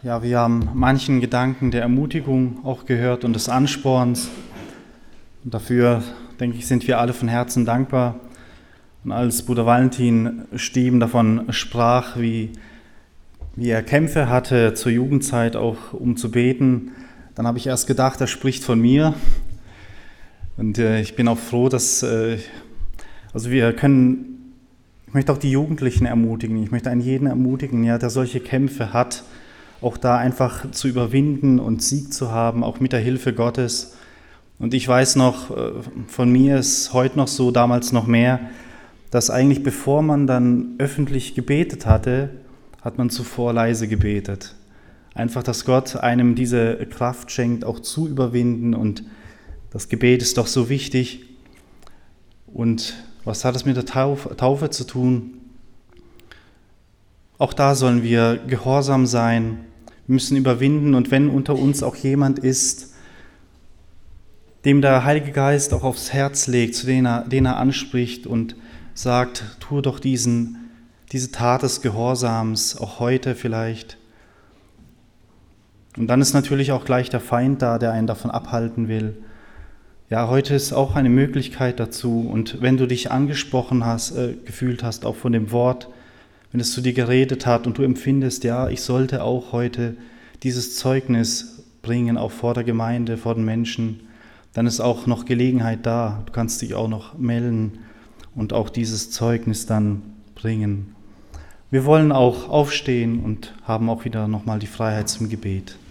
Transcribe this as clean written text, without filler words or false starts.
Ja, wir haben manchen Gedanken der Ermutigung auch gehört und des Ansporns. Und dafür, denke ich, sind wir alle von Herzen dankbar. Und als Bruder Valentin Stieben davon sprach, wie er Kämpfe hatte zur Jugendzeit auch um zu beten, dann habe ich erst gedacht, er spricht von mir. Und ich bin auch froh, dass ich möchte auch die Jugendlichen ermutigen, ich möchte einen jeden ermutigen, ja, der solche Kämpfe hat, auch da einfach zu überwinden und Sieg zu haben, auch mit der Hilfe Gottes. Und ich weiß noch, von mir ist heute noch so, damals noch mehr, dass eigentlich bevor man dann öffentlich gebetet hatte, hat man zuvor leise gebetet. Einfach, dass Gott einem diese Kraft schenkt, auch zu überwinden, und das Gebet ist doch so wichtig. Und was hat es mit der Taufe zu tun? Auch da sollen wir gehorsam sein, müssen überwinden, und wenn unter uns auch jemand ist, dem der Heilige Geist auch aufs Herz legt, den er anspricht und sagt, tue doch diese Tat des Gehorsams, auch heute vielleicht. Und dann ist natürlich auch gleich der Feind da, der einen davon abhalten will. Ja, heute ist auch eine Möglichkeit dazu, und wenn du dich angesprochen gefühlt hast, auch von dem Wort, wenn es zu dir geredet hat und du empfindest, ja, ich sollte auch heute dieses Zeugnis bringen, auch vor der Gemeinde, vor den Menschen, dann ist auch noch Gelegenheit da. Du kannst dich auch noch melden und auch dieses Zeugnis dann bringen. Wir wollen auch aufstehen und haben auch wieder nochmal die Freiheit zum Gebet.